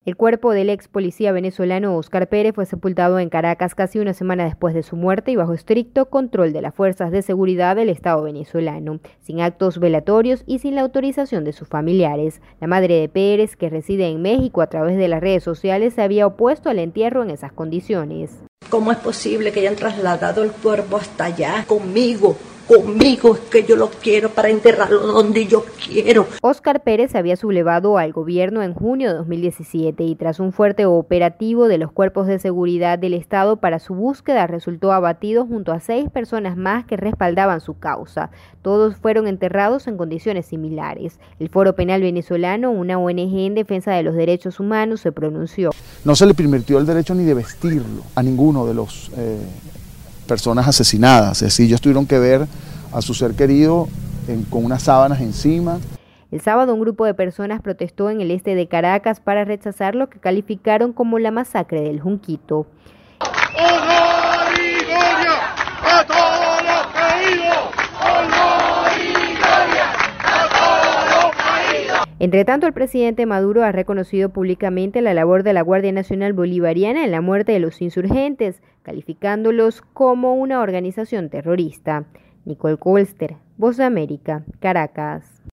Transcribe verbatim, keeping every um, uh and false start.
El cuerpo del ex policía venezolano Óscar Pérez fue sepultado en Caracas casi una semana después de su muerte y bajo estricto control de las fuerzas de seguridad del Estado venezolano, sin actos velatorios y sin la autorización de sus familiares. La madre de Pérez, que reside en México, a través de las redes sociales se había opuesto al entierro en esas condiciones. ¿Cómo es posible que hayan trasladado el cuerpo hasta allá conmigo? Conmigo es que yo lo quiero para enterrarlo donde yo quiero. Óscar Pérez se había sublevado al gobierno en junio de dos mil diecisiete y tras un fuerte operativo de los cuerpos de seguridad del Estado para su búsqueda resultó abatido junto a seis personas más que respaldaban su causa. Todos fueron enterrados en condiciones similares. El Foro Penal Venezolano, una O N G en defensa de los derechos humanos, se pronunció. No se le permitió el derecho ni de vestirlo a ninguno de los eh, personas asesinadas, es decir, ellos tuvieron que ver a su ser querido en, con unas sábanas encima. El sábado un grupo de personas protestó en el este de Caracas para rechazar lo que calificaron como la masacre del Junquito. ¡Honor y gloria a todos los caídos! ¡Honor y gloria a todos los caídos! Entre tanto, el presidente Maduro ha reconocido públicamente la labor de la Guardia Nacional Bolivariana en la muerte de los insurgentes, calificándolos como una organización terrorista. Nicole Colster, Voz de América, Caracas.